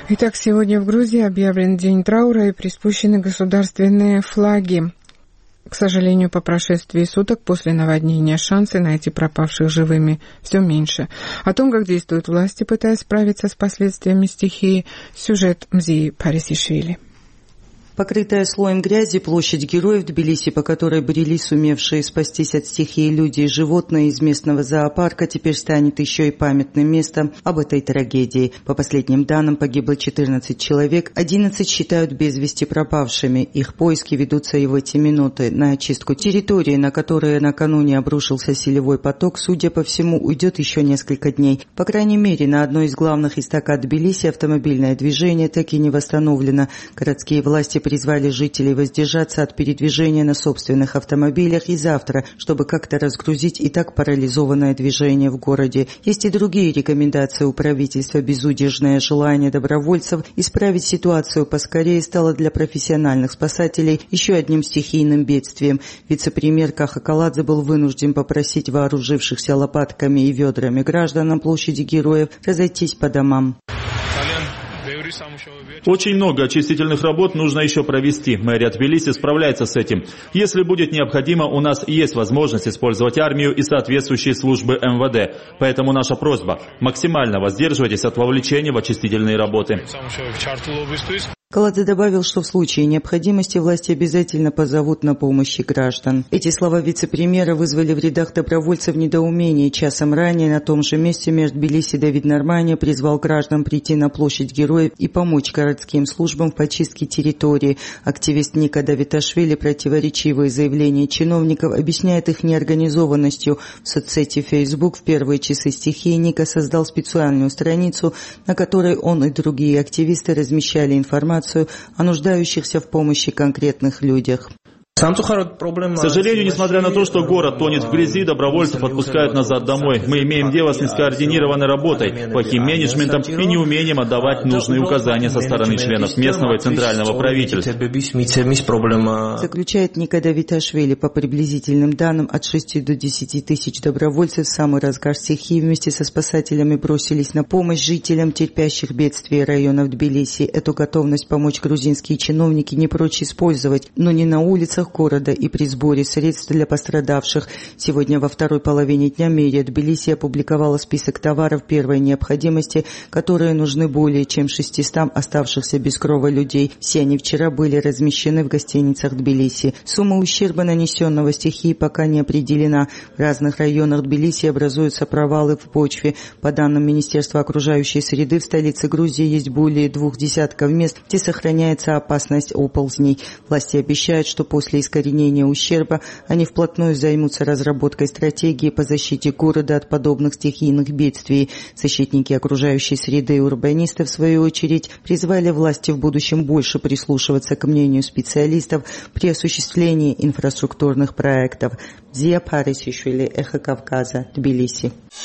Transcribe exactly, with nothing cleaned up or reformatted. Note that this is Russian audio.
Итак, сегодня в Грузии объявлен день траура и приспущены государственные флаги. К сожалению, по прошествии суток после наводнения шансы найти пропавших живыми все меньше. О том, как действуют власти, пытаясь справиться с последствиями стихии, сюжет Мзии Парисишвили. Покрытая слоем грязи площадь Героев Тбилиси, по которой брели сумевшие спастись от стихии люди и животные из местного зоопарка, теперь станет еще и памятным местом об этой трагедии. По последним данным, погибло четырнадцать человек, одиннадцать считают без вести пропавшими. Их поиски ведутся и в эти минуты. На очистку территории, на которой накануне обрушился селевой поток, судя по всему, уйдет еще несколько дней. По крайней мере, на одной из главных эстакад Тбилиси автомобильное движение так и не восстановлено. Городские власти призвали жителей воздержаться от передвижения на собственных автомобилях и завтра, чтобы как-то разгрузить и так парализованное движение в городе. Есть и другие рекомендации у правительства. Безудержное желание добровольцев исправить ситуацию поскорее стало для профессиональных спасателей еще одним стихийным бедствием. Вице-премьер Каха Каладзе был вынужден попросить вооружившихся лопатками и ведрами граждан на площади Героев разойтись по домам. Очень много очистительных работ нужно еще провести. Мэрия Тбилиси справляется с этим. Если будет необходимо, у нас есть возможность использовать армию и соответствующие службы эм вэ дэ. Поэтому наша просьба – максимально воздерживайтесь от вовлечения в очистительные работы. Каладзе добавил, что в случае необходимости власти обязательно позовут на помощь граждан. Эти слова вице-премьера вызвали в рядах добровольцев недоумение. Часом ранее на том же месте мэр Тбилиси Давид Нормания призвал граждан прийти на площадь Героев и помочь городским службам в почистке территории. Активист Ника Давиташвили противоречивые заявления чиновников объясняет их неорганизованностью. В соцсети Facebook в первые часы стихии Ника создал специальную страницу, на которой он и другие активисты размещали информацию о нуждающихся в помощи конкретных людях. К сожалению, несмотря на то, что город тонет в грязи, добровольцев отпускают назад домой. Мы имеем дело с нескоординированной работой, плохим менеджментом и неумением отдавать нужные указания со стороны членов местного и центрального правительства. Заключает Ника Давиташвили. По приблизительным данным, от шести до десяти тысяч добровольцев в самый разгар стихии вместе со спасателями бросились на помощь жителям терпящих бедствия районов Тбилиси. Эту готовность помочь грузинские чиновники не прочь использовать, но не на улицах города и при сборе средств для пострадавших. Сегодня во второй половине дня мэрия Тбилиси опубликовала список товаров первой необходимости, которые нужны более чем шестистам оставшихся без крова людей. Все они вчера были размещены в гостиницах Тбилиси. Сумма ущерба, нанесенного стихией, пока не определена. В разных районах Тбилиси образуются провалы в почве. По данным Министерства окружающей среды, в столице Грузии есть более двух десятков мест, где сохраняется опасность оползней. Власти обещают, что после искоренения ущерба они вплотную займутся разработкой стратегии по защите города от подобных стихийных бедствий. Защитники окружающей среды и урбанисты, в свою очередь, призвали власти в будущем больше прислушиваться к мнению специалистов при осуществлении инфраструктурных проектов. Мзия Парисишвили, Эхо Кавказа, Тбилиси.